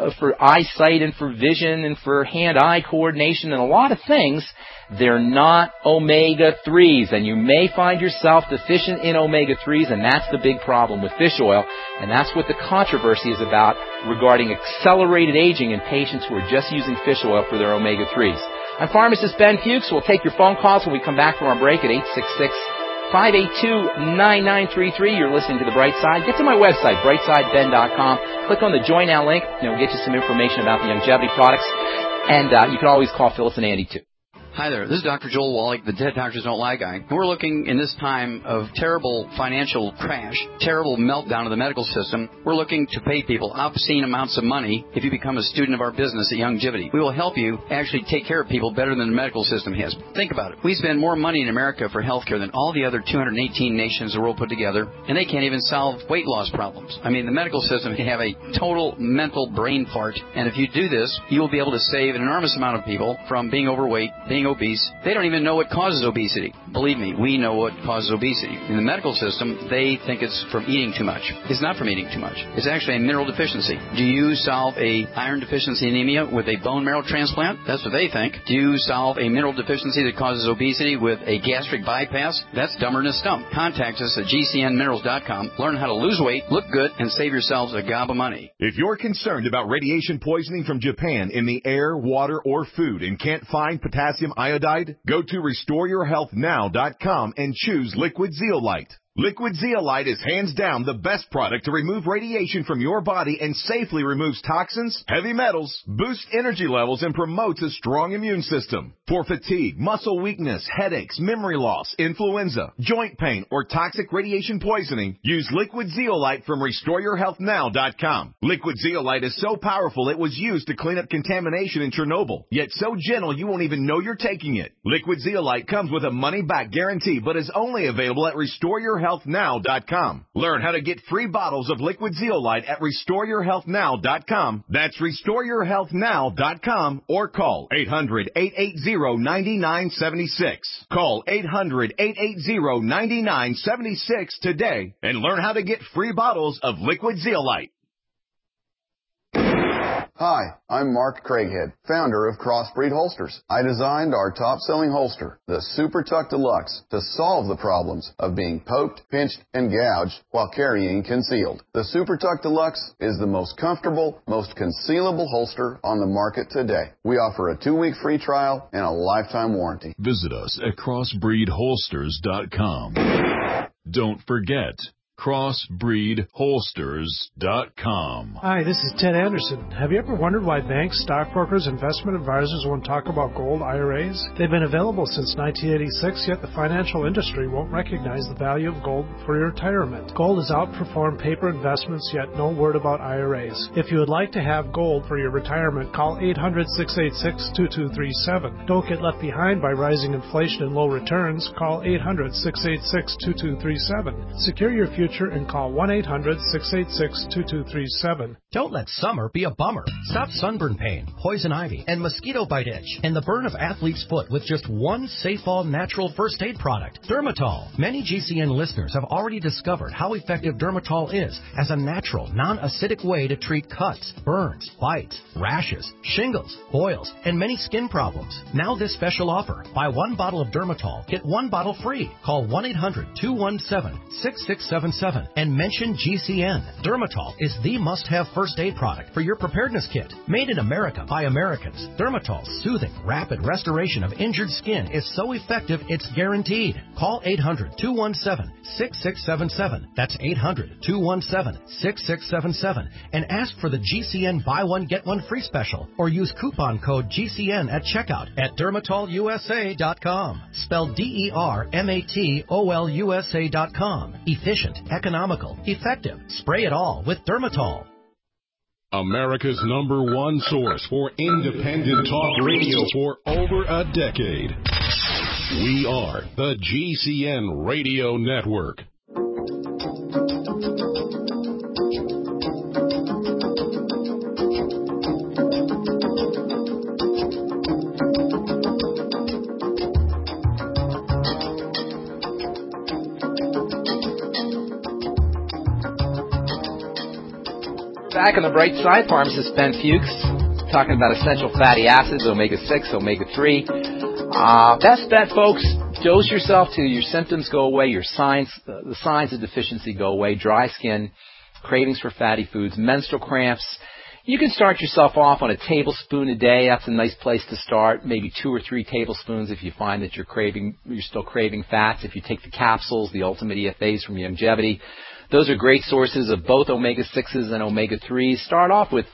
eyesight and for vision and for hand-eye coordination and a lot of things, they're not omega-3s, and you may find yourself deficient in omega-3s, and that's the big problem with fish oil, and that's what the controversy is about regarding accelerated aging in patients who are just using fish oil for their omega-3s. I'm pharmacist Ben Fuchs. We'll take your phone calls when we come back from our break at 866-582-9933. You're listening to The Bright Side. Get to my website, brightsideben.com. Click on the Join Now link, and it'll get you some information about the longevity products, and you can always call Phyllis and Andy, too. Hi there, this is Dr. Joel Wallach, the Dead Doctors Don't Lie guy. We're looking in this time of terrible financial crash, terrible meltdown of the medical system. We're looking to pay people obscene amounts of money if you become a student of our business at Youngevity. We will help you actually take care of people better than the medical system has. Think about it. We spend more money in America for health care than all the other 218 nations of the world put together, and they can't even solve weight loss problems. I mean, the medical system can have a total mental brain fart, and if you do this, you will be able to save an enormous amount of people from being overweight, being obese. They don't even know what causes obesity. Believe me, we know what causes obesity. In the medical system, they think it's from eating too much. It's not from eating too much. It's actually a mineral deficiency. Do you solve a iron deficiency anemia with a bone marrow transplant? That's what they think. Do you solve a mineral deficiency that causes obesity with a gastric bypass? That's dumber than a stump. Contact us at gcnminerals.com. Learn how to lose weight, look good, and save yourselves a gob of money. If you're concerned about radiation poisoning from Japan in the air, water, or food and can't find potassium iodide, go to RestoreYourHealthNow.com and choose Liquid Zeolite. Liquid Zeolite is hands down the best product to remove radiation from your body and safely removes toxins, heavy metals, boosts energy levels, and promotes a strong immune system. For fatigue, muscle weakness, headaches, memory loss, influenza, joint pain, or toxic radiation poisoning, use Liquid Zeolite from RestoreYourHealthNow.com. Liquid Zeolite is so powerful it was used to clean up contamination in Chernobyl, yet so gentle you won't even know you're taking it. Liquid Zeolite comes with a money-back guarantee, but is only available at RestoreYourHealthNow.com. Learn how to get free bottles of Liquid Zeolite at RestoreYourHealthNow.com. That's RestoreYourHealthNow.com, or call 800-880-9976. Call 800-880-9976 today and learn how to get free bottles of Liquid Zeolite. Hi, I'm Mark Craighead, founder of Crossbreed Holsters. I designed our top-selling holster, the Super Tuck Deluxe, to solve the problems of being poked, pinched, and gouged while carrying concealed. The Super Tuck Deluxe is the most comfortable, most concealable holster on the market today. We offer a 2-week free trial and a lifetime warranty. Visit us at crossbreedholsters.com. Don't forget, CrossbreedHolsters.com. Hi, this is Ted Anderson. Have you ever wondered why banks, stockbrokers, investment advisors won't talk about gold IRAs? They've been available since 1986, yet the financial industry won't recognize the value of gold for your retirement. Gold has outperformed paper investments, yet no word about IRAs. If you would like to have gold for your retirement, call 800-686-2237. Don't get left behind by rising inflation and low returns. Call 800-686-2237. Secure your future and call 1-800-686-2237. Don't let summer be a bummer. Stop sunburn pain, poison ivy, and mosquito bite itch, and the burn of athlete's foot with just one Safe-All natural first aid product, Dermatol. Many GCN listeners have already discovered how effective Dermatol is as a natural, non-acidic way to treat cuts, burns, bites, rashes, shingles, boils, and many skin problems. Now this special offer. Buy one bottle of Dermatol, get one bottle free. Call 1-800-217-6677 and mention GCN. Dermatol is the must-have first aid product for your preparedness kit. Made in America by Americans, Dermatol's soothing, rapid restoration of injured skin is so effective it's guaranteed. Call 800-217-6677. That's 800-217-6677 and ask for the GCN buy one get one free special or use coupon code GCN at checkout at DermatolUSA.com. Spelled DermatolUSA.com. Efficient, economical, effective. Spray it all with Dermatol. America's #1 source for independent talk radio for over a decade. We are the GCN Radio Network. Back on the bright side, pharmacist Ben Fuchs talking about essential fatty acids, omega-6, omega-3. Best bet, folks, dose yourself till your symptoms go away, the signs of deficiency go away, dry skin, cravings for fatty foods, menstrual cramps. You can start yourself off on a tablespoon a day. That's a nice place to start. Maybe 2 or 3 tablespoons if you find that you're still craving fats. If you take the capsules, the Ultimate EFAs from Youngevity, those are great sources of both omega-6s and omega-3s. Start off with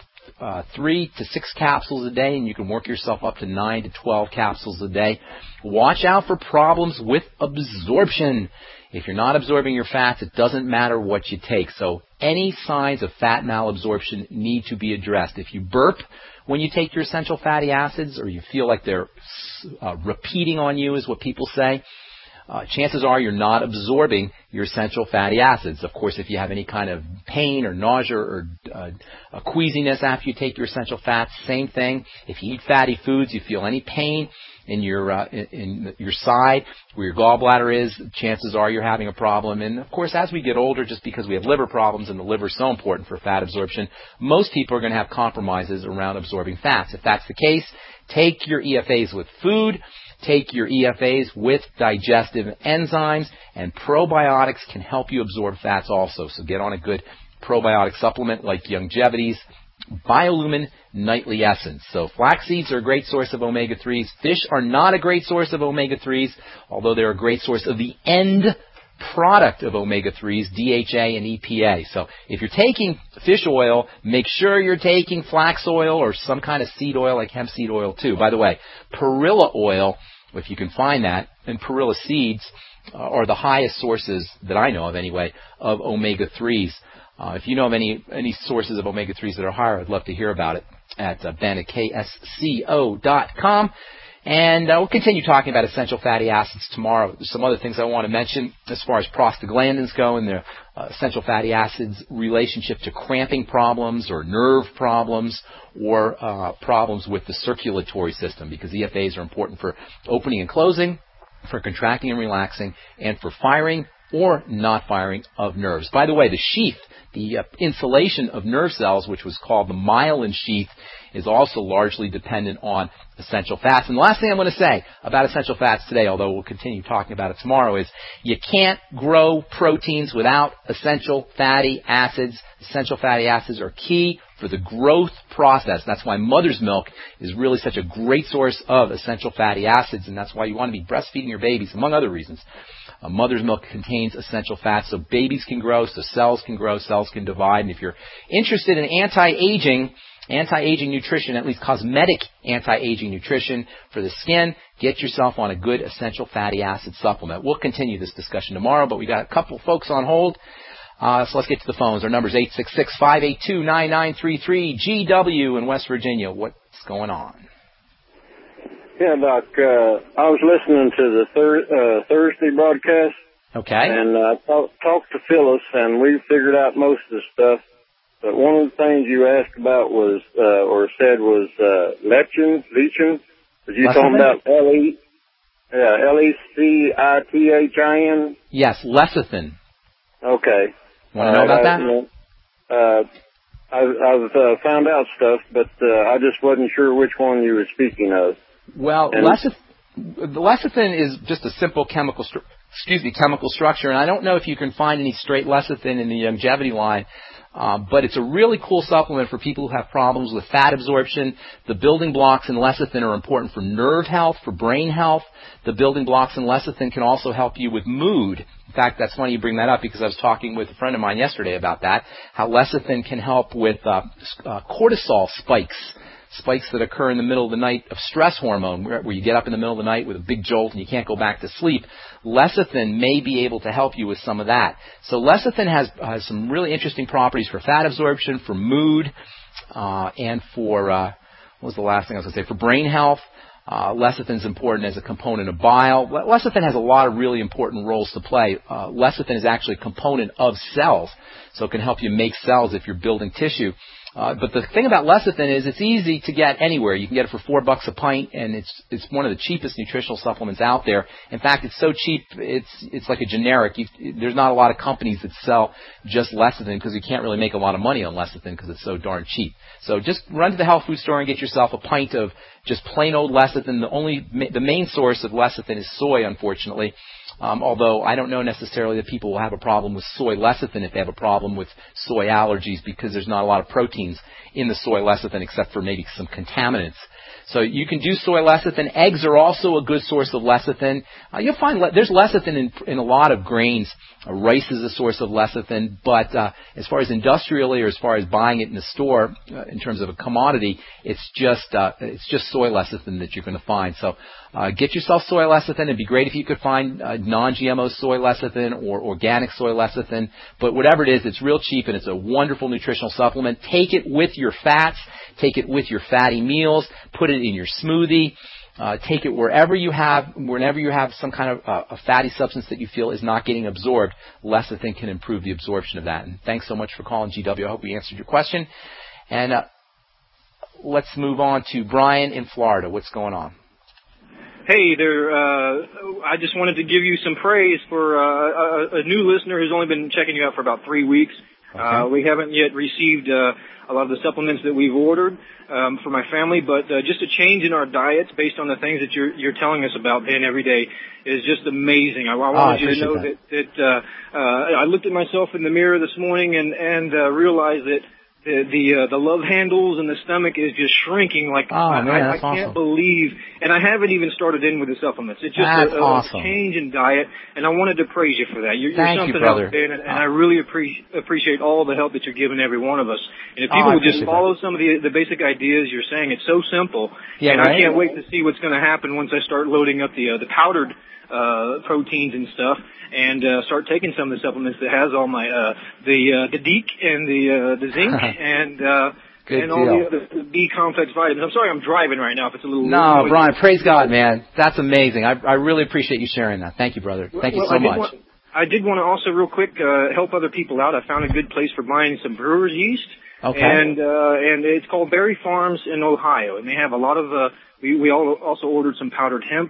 3 to 6 capsules a day, and you can work yourself up to 9 to 12 capsules a day. Watch out for problems with absorption. If you're not absorbing your fats, it doesn't matter what you take. So any signs of fat malabsorption need to be addressed. If you burp when you take your essential fatty acids, or you feel like they're repeating on you, is what people say, chances are you're not absorbing your essential fatty acids. Of course, if you have any kind of pain or nausea or queasiness after you take your essential fats, same thing. If you eat fatty foods, you feel any pain in your side where your gallbladder is, chances are you're having a problem. And of course, as we get older, just because we have liver problems, and the liver is so important for fat absorption, most people are going to have compromises around absorbing fats. If that's the case, take your EFAs with food. Take your EFAs with digestive enzymes, and probiotics can help you absorb fats also. So get on a good probiotic supplement like Youngevity's Biolumin Nightly Essence. So flax seeds are a great source of omega-3s. Fish are not a great source of omega-3s, although they're a great source of the end product of omega-3s, DHA and EPA. So if you're taking fish oil, make sure you're taking flax oil or some kind of seed oil like hemp seed oil too. By the way, perilla oil, if you can find that, and perilla seeds are the highest sources that I know of anyway of omega-3s. If you know of any sources of omega-3s that are higher, I'd love to hear about it at ben@ksco.com. And we'll continue talking about essential fatty acids tomorrow. There's some other things I want to mention as far as prostaglandins go and the essential fatty acids relationship to cramping problems or nerve problems or problems with the circulatory system, because EFAs are important for opening and closing, for contracting and relaxing, and for firing or not firing of nerves. By the way, the sheath, the insulation of nerve cells, which was called the myelin sheath, is also largely dependent on essential fats. And the last thing I'm going to say about essential fats today, although we'll continue talking about it tomorrow, is you can't grow proteins without essential fatty acids. Essential fatty acids are key for the growth process. That's why mother's milk is really such a great source of essential fatty acids, and that's why you want to be breastfeeding your babies, among other reasons. Mother's milk contains essential fats, so babies can grow, so cells can grow, cells can divide. And if you're interested in anti-aging nutrition, at least cosmetic anti-aging nutrition for the skin, get yourself on a good essential fatty acid supplement. We'll continue this discussion tomorrow, but we got a couple folks on hold. So let's get to the phones. Our number is 866-582-9933. GW in West Virginia. What's going on? Yeah, Doc, I was listening to the Thursday broadcast. Okay. And I talked to Phyllis, and we figured out most of the stuff. But one of the things you asked about was, or said was, lecithin. Was you talking about Lecithin? Yes, lecithin. Okay. Want to know about that? I've found out stuff, but I just wasn't sure which one you were speaking of. Well, lecithin is just a simple chemical structure, and I don't know if you can find any straight lecithin in the longevity line, but it's a really cool supplement for people who have problems with fat absorption. The building blocks in lecithin are important for nerve health, for brain health. The building blocks in lecithin can also help you with mood. In fact, that's funny you bring that up because I was talking with a friend of mine yesterday about that, how lecithin can help with cortisol spikes that occur in the middle of the night of stress hormone, where you get up in the middle of the night with a big jolt and you can't go back to sleep. Lecithin may be able to help you with some of that. So lecithin has some really interesting properties for fat absorption, for mood, and for, what was the last thing I was going to say, for brain health. Lecithin is important as a component of bile. Lecithin has a lot of really important roles to play. Lecithin is actually a component of cells, so it can help you make cells if you're building tissue. But the thing about lecithin is it's easy to get anywhere. You can get it for $4 a pint, and it's one of the cheapest nutritional supplements out there. In fact, it's so cheap, it's like a generic. There's not a lot of companies that sell just lecithin because you can't really make a lot of money on lecithin because it's so darn cheap. So just run to the health food store and get yourself a pint of just plain old lecithin. The main source of lecithin is soy, unfortunately. Although I don't know necessarily that people will have a problem with soy lecithin if they have a problem with soy allergies because there's not a lot of proteins in the soy lecithin except for maybe some contaminants. So you can do soy lecithin. Eggs are also a good source of lecithin. You'll find there's lecithin in a lot of grains. Rice is a source of lecithin, but as far as industrially or as far as buying it in the store, in terms of a commodity, it's just soy lecithin that you're going to find. So get yourself soy lecithin. It'd be great if you could find non-GMO soy lecithin or organic soy lecithin. But whatever it is, it's real cheap and it's a wonderful nutritional supplement. Take it with your fats. Take it with your fatty meals. Put it in your smoothie. Take it whenever you have some kind of a fatty substance that you feel is not getting absorbed. Lecithin can improve the absorption of that. And thanks so much for calling, GW. I hope we answered your question. And let's move on to Brian in Florida. What's going on? Hey there, I just wanted to give you some praise for a new listener who's only been checking you out for about 3 weeks. Okay. We haven't yet received a lot of the supplements that we've ordered for my family, but just a change in our diets based on the things that you're telling us about day and every day is just amazing. I wanted you to know that I looked at myself in the mirror this morning and realized that the love handles and the stomach is just shrinking. Like I can't believe, and I haven't even started in with the supplements. It's just a change in diet, and I wanted to praise you for that. You're something else, Dan, and I really appreciate all the help that you're giving every one of us. And if people would just follow some of the basic ideas you're saying, it's so simple. Yeah, and I can't wait to see what's going to happen once I start loading up the powdered proteins and stuff, and start taking some of the supplements that has all my the DEEK and the zinc and all the other B complex vitamins. I'm sorry I'm driving right now if it's a little No, Brian, praise God, man. That's amazing. I really appreciate you sharing that. Thank you, brother. Thank you so much. I did want to also real quick help other people out. I found a good place for buying some brewer's yeast. Okay. And it's called Berry Farms in Ohio, and they have a lot of we also ordered some powdered hemp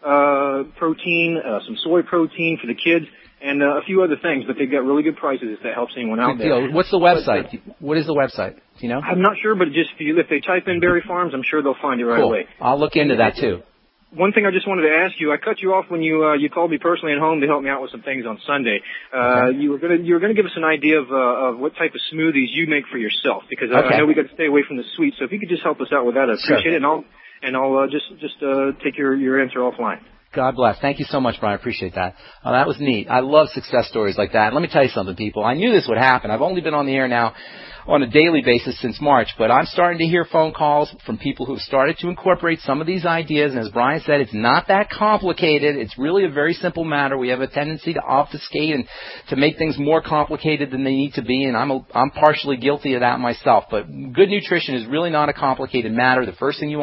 protein, some soy protein for the kids, and a few other things, but they've got really good prices if that helps anyone out there. What's the website? What is the website? Do you know? I'm not sure, but just if they type in Berry Farms, I'm sure they'll find it right away. I'll look into that too. One thing I just wanted to ask you, I cut you off when you called me personally at home to help me out with some things on Sunday. Okay. You were gonna give us an idea of what type of smoothies you make for yourself, because I know we got to stay away from the sweet. So if you could just help us out with that, I'd appreciate it. And I'll just take your answer offline. God bless. Thank you so much, Brian. I appreciate that. That was neat. I love success stories like that. Let me tell you something, people. I knew this would happen. I've only been on the air now on a daily basis since March, but I'm starting to hear phone calls from people who've started to incorporate some of these ideas, and as Brian said, it's not that complicated. It's really a very simple matter. We have a tendency to obfuscate and to make things more complicated than they need to be, and I'm partially guilty of that myself. But good nutrition is really not a complicated matter. One of the first things you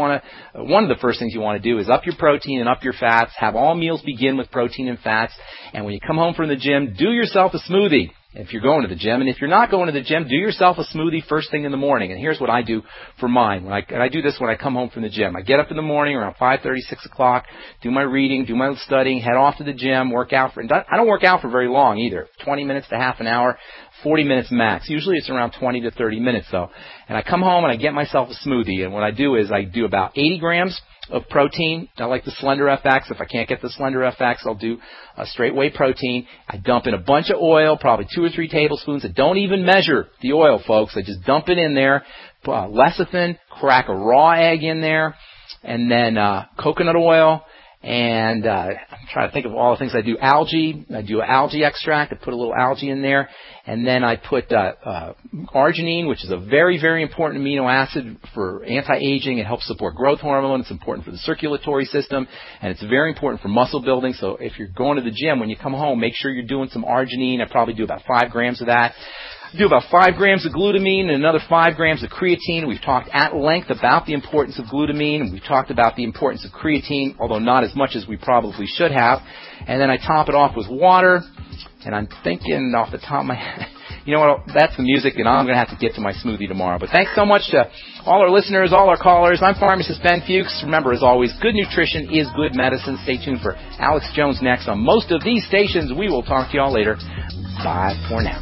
want to do is up your protein and up your fats. Have all meals begin with protein and fats, and when you come home from the gym, do yourself a smoothie. If you're going to the gym, and if you're not going to the gym, do yourself a smoothie first thing in the morning. And here's what I do for mine. And I do this when I come home from the gym. I get up in the morning around 5:30, 6 o'clock, do my reading, do my studying, head off to the gym, work out. I don't work out for very long either, 20 minutes to half an hour, 40 minutes max. Usually it's around 20 to 30 minutes though. And I come home and I get myself a smoothie. And what I do is I do about 80 grams of protein. I like the Slender FX. If I can't get the Slender FX, I'll do a straight whey protein. I dump in a bunch of oil, probably 2 or 3 tablespoons. I don't even measure the oil, folks. I just dump it in there. Lecithin, crack a raw egg in there, and then coconut oil. And I'm trying to think of all the things I do. Algae. I do an algae extract. I put a little algae in there. And then I put arginine, which is a very, very important amino acid for anti-aging. It helps support growth hormone. It's important for the circulatory system. And it's very important for muscle building. So if you're going to the gym, when you come home, make sure you're doing some arginine. I probably do about 5 grams of that. Do about 5 grams of glutamine and another 5 grams of creatine. We've talked at length about the importance of glutamine, and we've talked about the importance of creatine, although not as much as we probably should have. And then I top it off with water, and I'm thinking off the top of my head, you know what, that's the music, and I'm going to have to get to my smoothie tomorrow. But thanks so much to all our listeners, all our callers. I'm Pharmacist Ben Fuchs. Remember, as always, good nutrition is good medicine. Stay tuned for Alex Jones next on most of these stations. We will talk to you all later. Bye for now.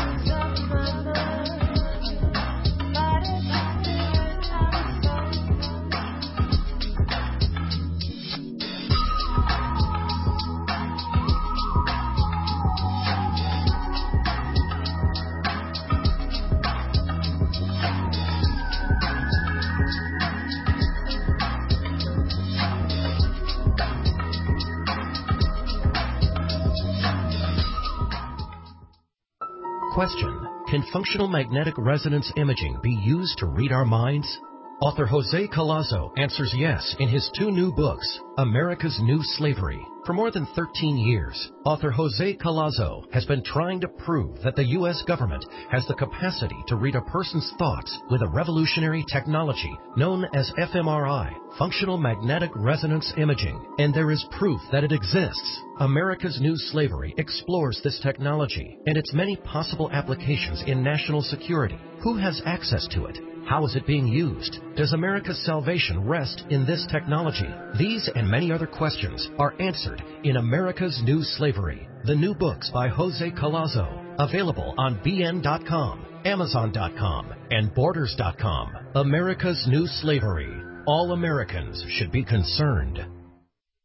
Question: can functional magnetic resonance imaging be used to read our minds? Author Jose Collazo answers yes in his 2 new books, America's New Slavery. For more than 13 years, author Jose Collazo has been trying to prove that the U.S. government has the capacity to read a person's thoughts with a revolutionary technology known as fMRI, functional magnetic resonance imaging, and there is proof that it exists. America's New Slavery explores this technology and its many possible applications in national security. Who has access to it? How is it being used? Does America's salvation rest in this technology? These and many other questions are answered in America's New Slavery, the new books by Jose Collazo, available on BN.com, Amazon.com, and Borders.com. America's New Slavery. All Americans should be concerned.